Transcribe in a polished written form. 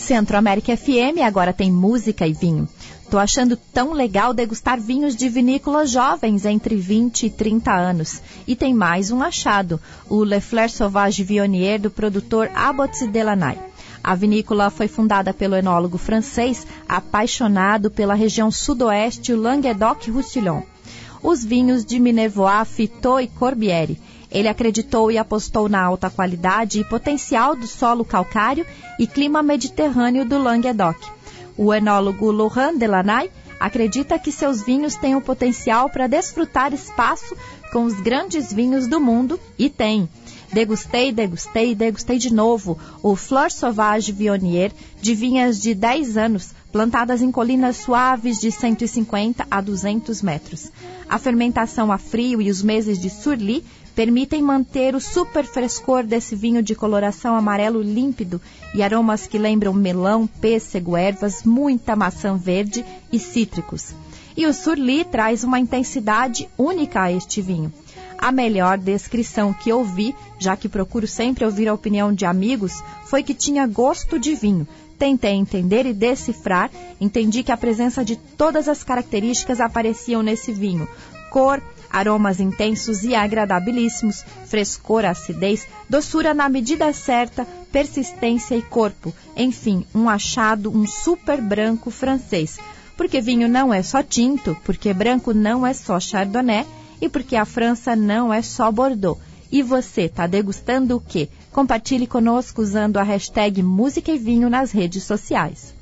Centro América FM agora tem música e vinho. Tô achando tão legal degustar vinhos de vinícolas jovens entre 20 e 30 anos. E tem mais um achado, o Le Fleur Sauvage Viognier do produtor Abbot Delaney. A vinícola foi fundada pelo enólogo francês apaixonado pela região sudoeste, o Languedoc-Roussillon. Os vinhos de Minervois, Fittot e Corbière. Ele acreditou e apostou na alta qualidade e potencial do solo calcário e clima mediterrâneo do Languedoc. O enólogo Laurent Delaney acredita que seus vinhos têm o potencial para desfrutar espaço com os grandes vinhos do mundo, e tem. Degustei de novo o Fleur Sauvage Viognier de vinhas de 10 anos, plantadas em colinas suaves de 150 a 200 metros. A fermentação a frio e os meses de surli permitem manter o super frescor desse vinho de coloração amarelo límpido e aromas que lembram melão, pêssego, ervas, muita maçã verde e cítricos. E o surli traz uma intensidade única a este vinho. A melhor descrição que ouvi, já que procuro sempre ouvir a opinião de amigos, foi que tinha gosto de vinho. Tentei entender e decifrar, entendi que a presença de todas as características apareciam nesse vinho. Cor, aromas intensos e agradabilíssimos, frescor, acidez, doçura na medida certa, persistência e corpo. Enfim, um achado, um super branco francês. Porque vinho não é só tinto, porque branco não é só chardonnay e porque a França não é só Bordeaux. E você, está degustando o quê? Compartilhe conosco usando a hashtag Música e Vinho nas redes sociais.